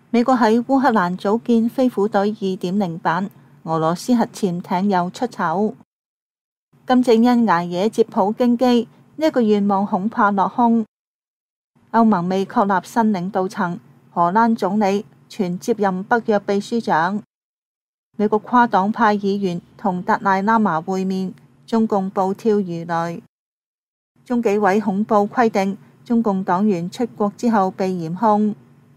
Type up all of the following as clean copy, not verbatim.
美國喺烏克蘭組建飛虎隊2.0版，俄羅斯核潛艇又出醜。金正恩捱夜接普京機，呢個願望恐怕落空。歐盟未確立新領導層，荷蘭總理傳接任北約秘書長。美國跨黨派議員同達賴喇嘛會面，中共暴跳如雷。中紀委恐怖規定，中共黨員出國之後被嚴控。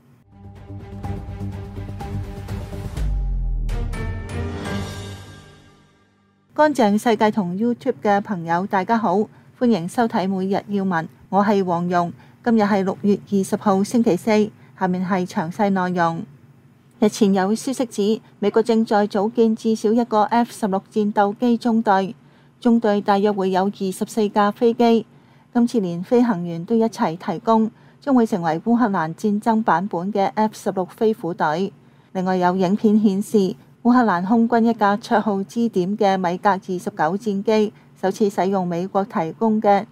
乾淨世界同 YouTube 嘅朋友大家好，歡迎收睇每日要聞，我係黃蓉。今日係6月20號星期四，下面係詳細內容。日前有消息指，美國正在組建至少一個 F-16戰鬥機中隊，中隊大約會有24架飛機，今次連飛行員都一齊提供，將會成為烏克蘭戰爭版本嘅 F-16飛虎隊。另外有影片顯示，烏克蘭空軍一架綽號支點嘅米格29戰機首次使用美國提供嘅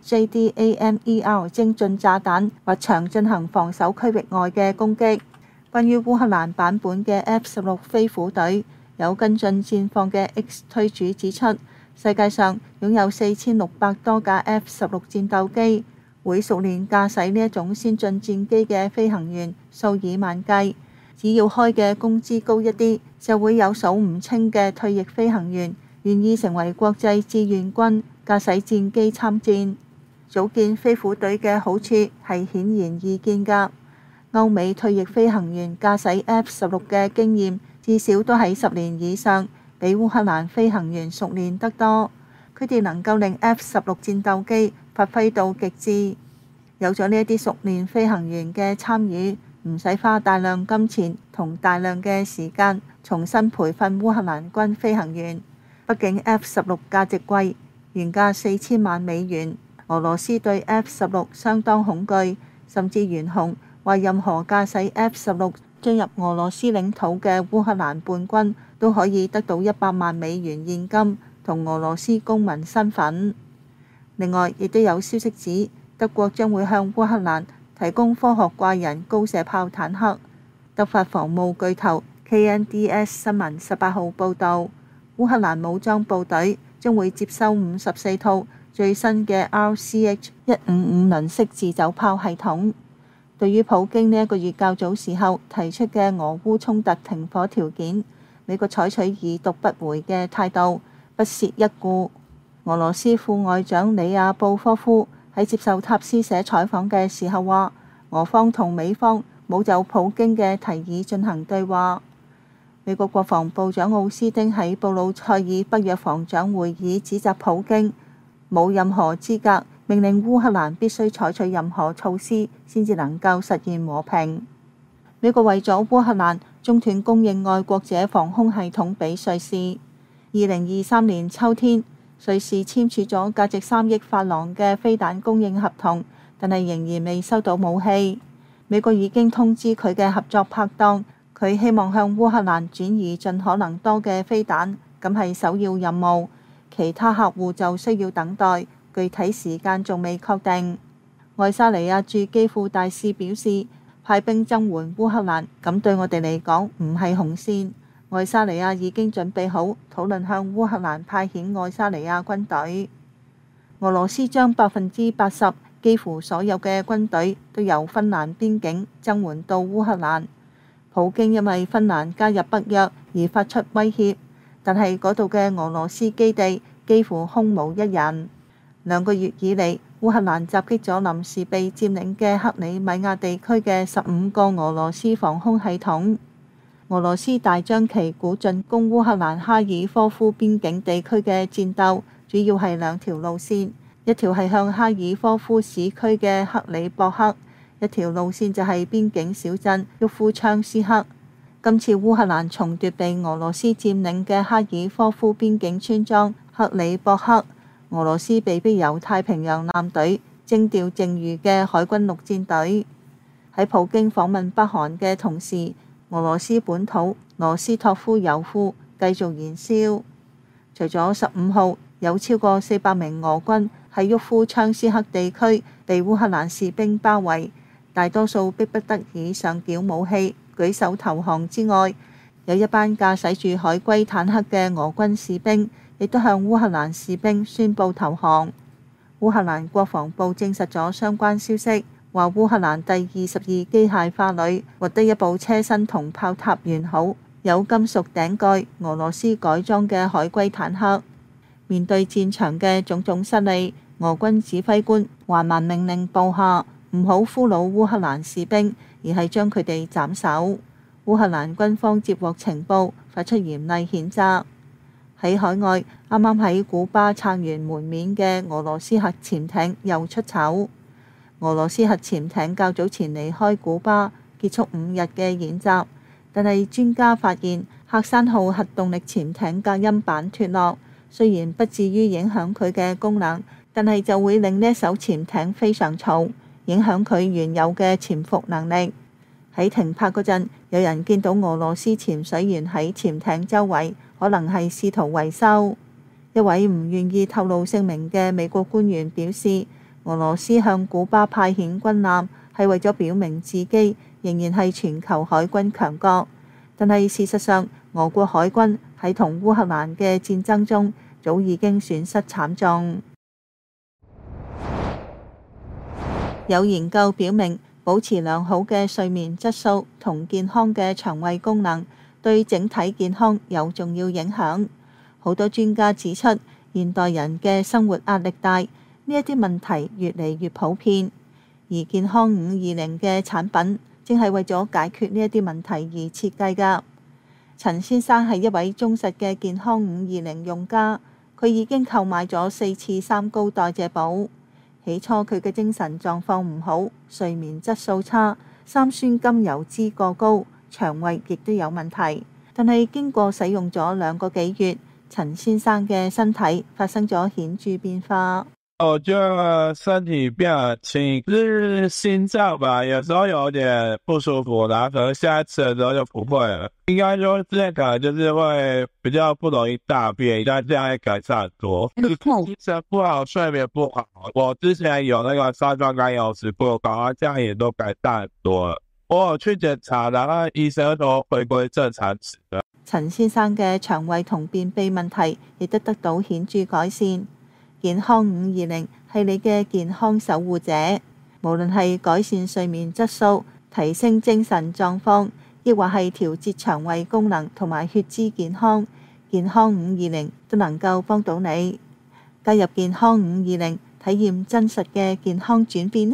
JDAMER 精準炸彈滑翔進行防守區域外嘅攻擊。關於烏克蘭版本嘅 F-16飛虎隊，有跟進戰況嘅 X 推主指出，世界上擁有4600多架 F-16戰鬥機，會熟練駕駛呢一種先進戰機嘅飛行員數以萬計。只要開嘅工資高一啲，就會有數唔清嘅退役飛行員願意成為國際志願軍，駕駛戰機參戰。組建飛虎隊嘅好處係顯然易見㗎。歐美退役飛行員駕駛 F-16嘅經驗至少都喺10年以上，比烏克蘭飛行員熟練得多。佢哋能夠令 F-16戰鬥機發揮到極致。有咗呢一啲熟練飛行員嘅參與，唔使花大量金錢同大量嘅時間重新培訓烏克蘭軍飛行員。畢竟 F-16價值貴，原價4000萬美元。俄羅斯對 F-16相當恐懼，甚至懸紅話任何駕駛 F-16進入俄羅斯領土嘅烏克蘭叛軍都可以得到100萬美元現金同俄羅斯公民身份。另外，亦都有消息指，德國將會向烏克蘭提供科學怪人高射炮坦克。德法防務巨頭 KNDS 新聞18號報導，烏克蘭武裝部隊將會接收54套最新嘅 RCH-155輪式自走炮系統。對於普京呢一個月較早時候提出嘅俄烏衝突停火條件，美國採取已讀不回嘅態度，不屑一顧。俄羅斯副外長里亞布科夫喺接受塔斯社採訪嘅時候話，俄方同美方冇就普京嘅提議進行對話。美國國防部長奧斯汀喺布魯塞爾北約防長會議指責普京冇任何資格命令烏克蘭必須採取任何措施先至能夠實現和平。美國為咗烏克蘭中斷供應愛國者防空系統俾瑞士。2023年秋天，瑞士簽署咗價值3億法郎嘅飛彈供應合同，但係仍然未收到武器。美國已經通知佢嘅合作拍檔，佢希望向烏克蘭轉移盡可能多嘅飛彈，咁係首要任務。其他客戶就需要等待，具體時間仲未確定。愛沙尼亞駐基輔大使表示，派兵增援烏克蘭，咁對我哋嚟講唔係紅線。愛沙尼亞已經準備好討論向烏克蘭派遣愛沙尼亞軍隊。俄羅斯將80%幾乎所有嘅軍隊都由芬蘭邊境增援到烏克蘭。普京因為芬蘭加入北約而發出威脅，但係嗰度嘅俄羅斯基地幾乎空無一人。2個月以嚟，烏克蘭襲擊咗臨時被佔領嘅克里米亞地區嘅15個俄羅斯防空系統。俄羅斯大張旗鼓進攻烏克蘭哈爾科夫邊境地區嘅戰鬥，主要係2條路線，一條係向哈爾科夫市區嘅克里博克，一條路線就係邊境小鎮沃夫昌斯克。今次烏克蘭重奪被俄羅斯佔領嘅哈爾科夫邊境村莊克里博克，俄羅斯被逼由太平洋艦隊徵調剩餘嘅海軍陸戰隊。喺普京訪問北韓嘅同時，俄羅斯本土羅斯托夫油庫繼續燃燒。除咗15號有超過400名俄軍喺沃夫昌斯克地區被烏克蘭士兵包圍，大多數迫不得已上繳武器， 舉手投降之外，有一班駕駛住海龜坦克嘅俄軍士兵亦都向烏克蘭士兵宣布投降。烏克蘭國防部證實咗相關消息，話烏克蘭第22機械化旅獲得一部車身同炮塔完好、有金屬頂蓋、俄羅斯改裝嘅海龜坦克。面對戰場嘅種種失利，俄軍指揮官還蠻命令部下唔好俘虜烏克蘭士兵，而係將佢哋斬首。烏克蘭軍方接獲情報，發出嚴厲譴責。喺海外，啱啱喺古巴撐完門面嘅俄羅斯核潛艇又出醜。俄羅斯核潛艇較早前離開古巴，結束5日嘅演習，但係專家發現喀山號核動力潛艇隔音板脫落，雖然不至於影響佢嘅功能，但係就會令呢一艘潛艇非常嘈，影響佢原有嘅潛伏能力。喺停泊嗰陣，有人見到俄羅斯潛水員喺潛艇周圍，可能係試圖維修。一位唔願意透露姓名嘅美國官員表示，俄羅斯向古巴派遣軍艦係為咗表明自己仍然係全球海軍強國，但係事實上，俄國海軍喺同烏克蘭嘅戰爭中早已經損失慘重。有研究表明，保持良好嘅睡眠質素同健康嘅腸胃功能對整體健康有重要影響。好多專家指出，現代人嘅生活壓力大，呢一啲問題越嚟越普遍，而健康520嘅產品正係為咗解決呢一啲問題而設計㗎。陳先生係一位忠實嘅健康520用家，佢已經購買咗4次三高代謝寶。起初佢嘅精神狀況唔好，睡眠質素差，三酸甘油酯過高，腸胃亦都有問題。但係經過使用咗2個幾月，陳先生嘅身體發生咗顯著變化。 我覺得身體變得輕，就是心臟吧，有時候有點不舒服，然後可能下次的時候就不會了。應該說之前可能就是會比較不容易大便，但這樣會改善很多。精神不好，睡眠不好，我之前有那個三酸甘油酯過高，這樣也都改善很多了。我有去檢查，然後醫生都回歸正常值的。 陳先生嘅腸胃同便秘問題亦都得到顯著改善。健康520係你嘅健康守護者，無論係改善睡眠質素、提升精神狀況，亦或係調節腸胃功能同埋血脂健康，健康520都能夠幫到你。加入健康520，體驗真實嘅健康轉變。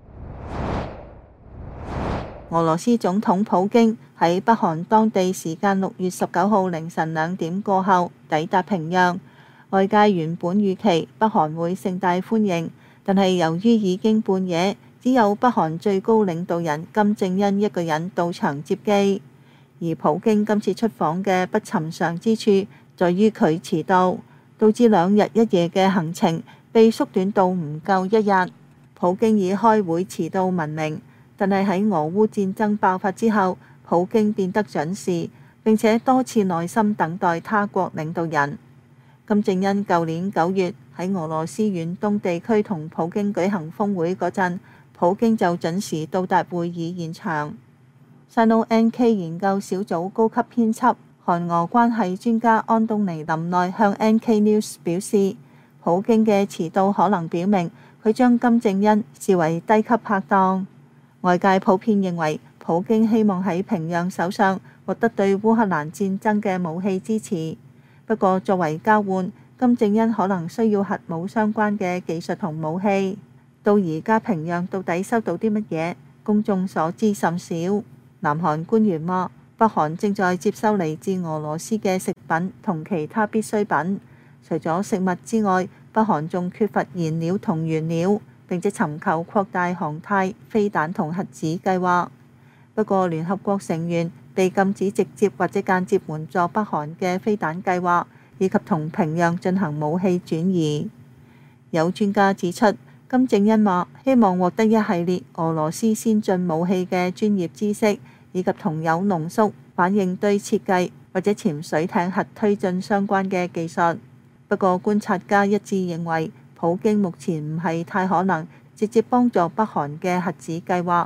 俄羅斯總統普京喺北韓當地時間6月19號凌晨2點過後抵達平壤。外界原本預期北韓會盛大歡迎，但係由於已經半夜，只有北韓最高領導人金正恩一個人到場接機。而普京今次出訪嘅不尋常之處，在於佢遲到，導致2日1夜嘅行程被縮短到唔夠1日。普京以開會遲到聞名，但係喺俄烏戰爭爆發之後，普京變得準時，並且多次耐心等待他國領導人。金正恩舊年9月喺俄羅斯遠東地區同普京舉行峰會嗰陣，普京就準時到達會議現場。SinoNK 研究小組高級編輯、韓俄關係專家安東尼林內向 NK News 表示，普京嘅遲到可能表明佢將金正恩視為低級拍檔。外界普遍認為，普京希望喺平壤手上獲得對烏克蘭戰爭嘅武器支持。不過作為交換，金正恩可能需要核武相關嘅技術同武器。到而家平壤到底收到啲乜嘢，公眾所知甚少。南韓官員話，北韓正在接收嚟自俄羅斯嘅食品同其他必需品。除咗食物之外，北韓仲缺乏燃料同原料，並且尋求擴大航太、飛彈同核子計劃。不過聯合國成員被禁止直接或者間接援助北韓嘅飛彈計劃，以及同平壤進行武器轉移。有專家指出，金正恩話希望獲得一系列俄羅斯先進武器嘅專業知識，以及同有濃縮、反應堆設計或者潛水艇核推進相關嘅技術。不過觀察家一致認為，普京目前唔係太可能直接幫助北韓嘅核子計劃，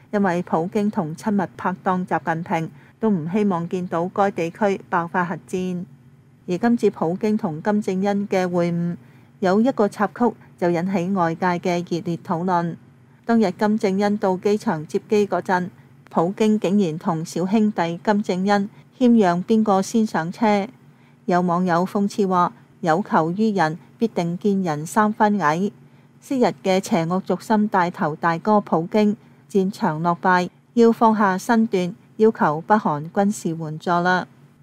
因為普京同親密拍檔習近平都唔希望見到該地區爆發核戰。而今次普京同金正恩嘅會晤有一個插曲，就引起外界嘅熱烈討論。當日金正恩到機場接機嗰陣，普京竟然同小兄弟金正恩謙讓邊個先上車。有網友諷刺話：有求於人，必定見人三分矮。昔日嘅邪惡軸心大頭大哥普京戰場落敗，要放下身段，要求北韓軍事援助啦。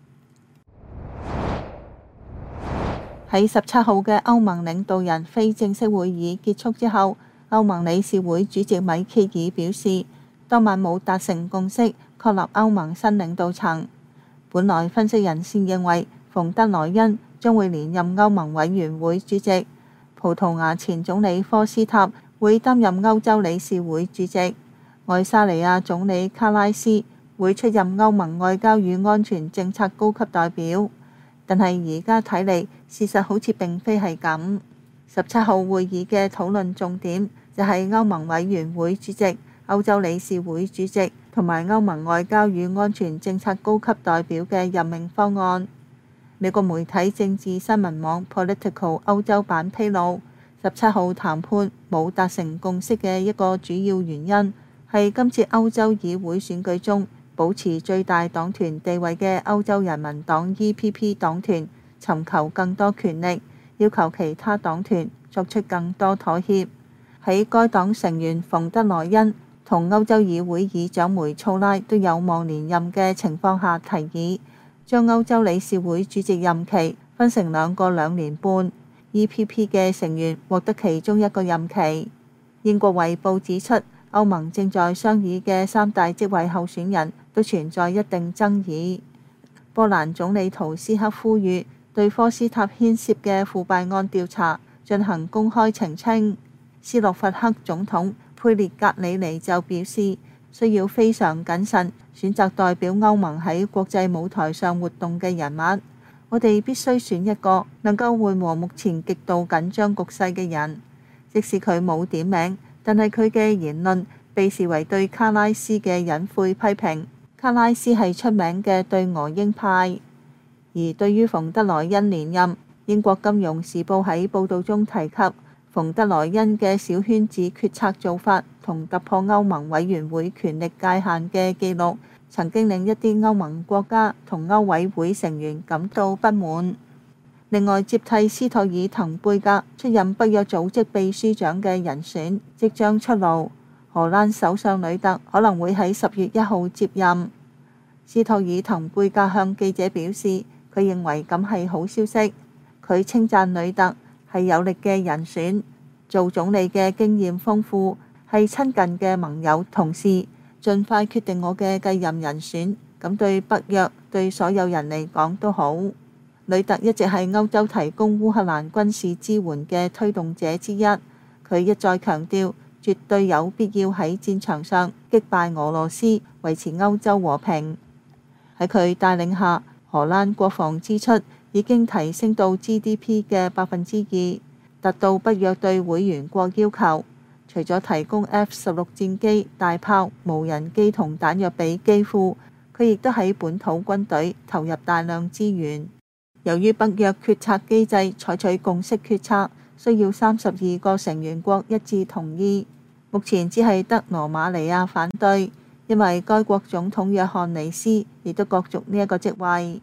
喺17號嘅歐盟領導人非正式會議結束之後，歐盟理事會主席米歇爾表示，當晚冇達成共識確立歐盟新領導層。本來分析人士認為馮德萊恩將會連任歐盟委員會主席，葡萄牙前總理科斯塔會擔任歐洲理事會主席，愛沙尼亞總理卡拉斯會出任歐盟外交與安全政策高級代表。但係而家睇嚟，事實好似並非係咁。17號會議嘅討論重點就係歐盟委員會主席、歐洲理事會主席同埋歐盟外交與安全政策高級代表嘅任命方案。美國媒體政治新聞網 Political 歐洲版披露，17號談判冇達成共識嘅一個主要原因係今次歐洲議會選舉中保持最大黨團地位嘅歐洲人民黨 EPP 黨團尋求更多權力，要求其他黨團作出更多妥協。喺該黨成員馮德萊恩同歐洲議會議長梅措拉都有望連任嘅情況下，提議將歐洲理事會主席任期分成2年半，EPP 嘅成員獲得其中一個任期。英國衛報指出，歐盟正在商議嘅3大職位候選人都存在一定爭議。波蘭總理圖斯克呼籲對科斯塔牽涉嘅腐敗案調查進行公開澄清。斯洛伐克總統佩列格里尼就表示，需要非常謹慎選擇代表歐盟喺國際舞台上活動嘅人物。我哋必須選一個能夠緩和目前極度緊張局勢嘅人，即使佢冇點名，但係佢嘅言論被視為對卡拉斯嘅隱晦批評。卡拉斯係出名嘅對俄鷹派。而對於馮德萊恩連任，英國金融時報喺報導中提及，馮德萊恩嘅小圈子決策做法同突破歐盟委員會權力界限嘅記錄，曾經令一啲歐盟國家同歐委會成員感到不滿。另外，接替斯托爾滕貝格出任北約組織秘書長嘅人選即將出爐，荷蘭首相呂特可能會喺10月1號接任。斯托爾滕貝格向記者表示，佢認為咁係好消息。佢稱讚呂特係有力嘅人選，做總理嘅經驗豐富，係親近嘅盟友同事，盡快決定我嘅繼任人選，咁對北約對所有人嚟講都好。呂特一直係歐洲提供烏克蘭軍事支援嘅推動者之一，佢一再強調絕對有必要喺戰場上擊敗俄羅斯，維持歐洲和平。喺佢帶領下，荷蘭國防支出已經提升到 GDP 嘅2%，達到北約對會員國要求。除咗提供 F-16戰機、大炮、無人機同彈藥俾基輔，佢亦都喺本土軍隊投入大量資源。由於北約決策機制採取共識決策，需要32個成員國一致同意，目前只係得羅馬尼亞反對，因為該國總統約翰尼斯亦都角逐呢一個職位。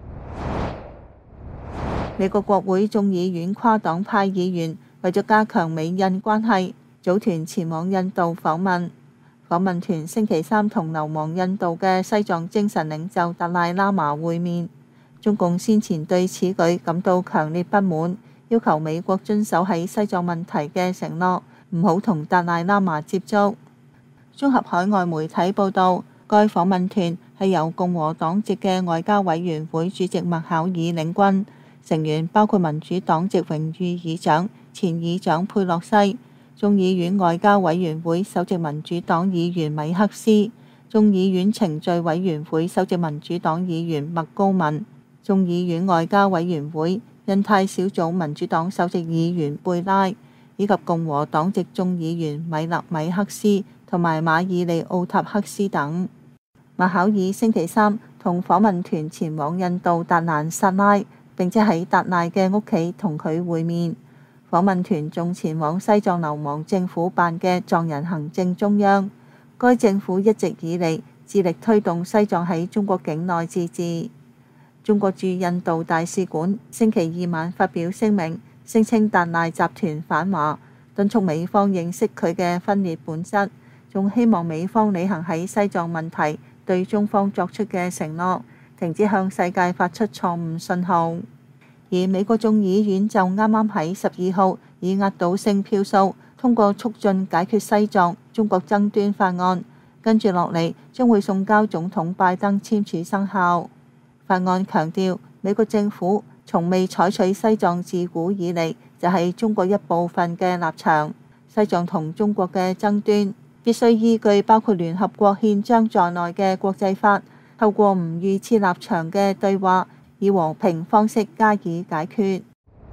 美國國會眾議院跨黨派議員為咗加強美印關係，組團前往印度訪問。訪問團星期三同流亡印度嘅西藏精神領袖達賴喇嘛會面。中共先前對此舉感到強烈不滿，要求美國遵守喺西藏問題嘅承諾，唔好同達賴喇嘛接觸。綜合海外媒體報導，該訪問團係由共和黨籍嘅外交委員會主席麥考爾領軍，成員包括民主黨籍榮譽議長、前議長佩洛西、眾議院外交委員會首席民主黨議員米克斯、眾議院程序委員會首席民主黨議員麥高文、眾議院外交委員會印太小組民主黨首席議員貝拉，以及共和黨籍眾議員米勒米克斯同埋馬爾利奧塔克斯等。馬考爾星期三同訪問團前往印度達蘭薩拉，並且喺達賴嘅屋企同佢會面。訪問團仲前往西藏流亡政府辦嘅藏人行政中央，該政府一直以嚟致力推動西藏喺中國境內自治。中國駐印度大使館星期二晚發表聲明，聲稱達賴集團反華，敦促美方認識佢嘅分裂本質，仲希望美方履行喺西藏問題對中方作出嘅承諾，停止向世界發出錯誤信號。而美國眾議院就啱啱喺12號以壓倒性票數通過促進解決西藏中國爭端法案，跟住落嚟將會送交總統拜登簽署生效。法案強調，美國政府從未採取西藏自古以嚟就係中國一部分嘅立場，西藏同中國嘅爭端必須依據包括聯合國憲章在內嘅國際法，透過唔預設立場嘅對話，以和平方式加以解決。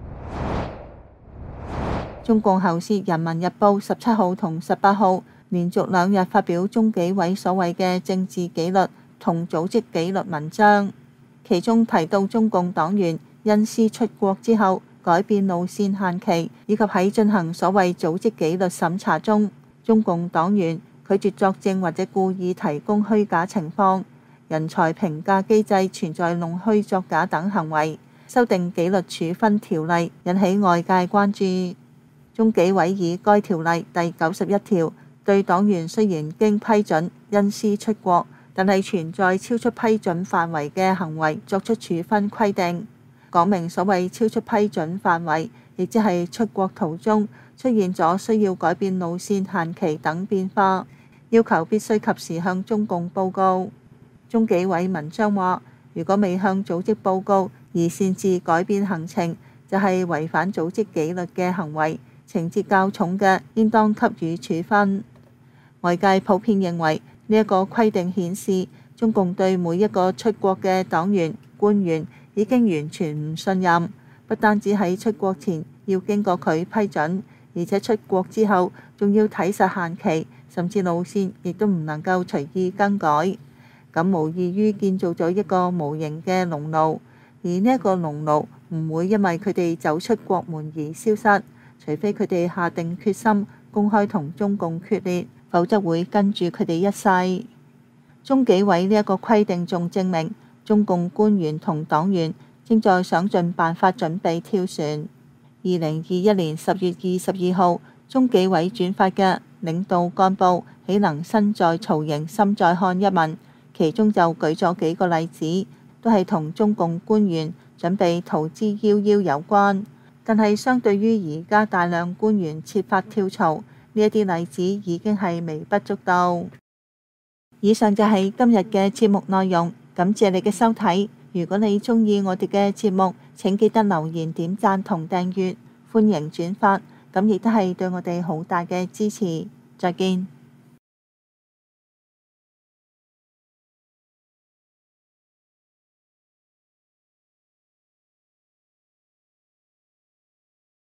中共喉舌《人民日報》17號同18號連續2日發表中紀委所謂嘅政治紀律同組織紀律文章，其中提到中共黨員因私出國之後改變路線限期，以及喺進行所謂組織紀律審查中，中共黨員拒絕作證或者故意提供虛假情況，人才評價機制存在弄虛作假等行為，修訂紀律處分條例引起外界關注。中紀委以該條例第91條對黨員雖然經批准因私出國，但係存在超出批准範圍嘅行為作出處分規定，講明所謂超出批准範圍，亦即係出國途中出現咗需要改變路線限期等變化，要求必須及時向中共報告。中紀委文章話，如果未向組織報告而擅自改變行程，就係違反組織紀律嘅行為，情節較重嘅應當給予處分。外界普遍認為呢一個規定顯示中共對每一個出國嘅黨員官員已經完全唔信任，不單止喺出國前要經過佢批准，而且出國之後仲要睇實限期，甚至路線亦都唔能夠隨意更改。咁無異於建造咗一個無形嘅農奴，而呢一個農奴唔會因為佢哋走出國門而消失，除非佢哋下定決心公開同中共決裂，否則會跟住佢哋一世。中紀委呢一個規定仲證明中共官員同黨員正在想盡辦法準備跳船。2021年10月22號，中紀委轉發嘅領導幹部豈能身在曹營心在漢一文，其中就舉咗幾個例子，都係同中共官員準備逃之夭夭有關。但係相對於而家大量官員設法跳槽，呢一啲例子已經係微不足道。以上就係今日嘅節目內容，感謝你嘅收睇。如果你鍾意我哋嘅節目，請記得留言、點讚同訂閱，歡迎轉發，咁亦都係對我哋好大嘅支持。再見。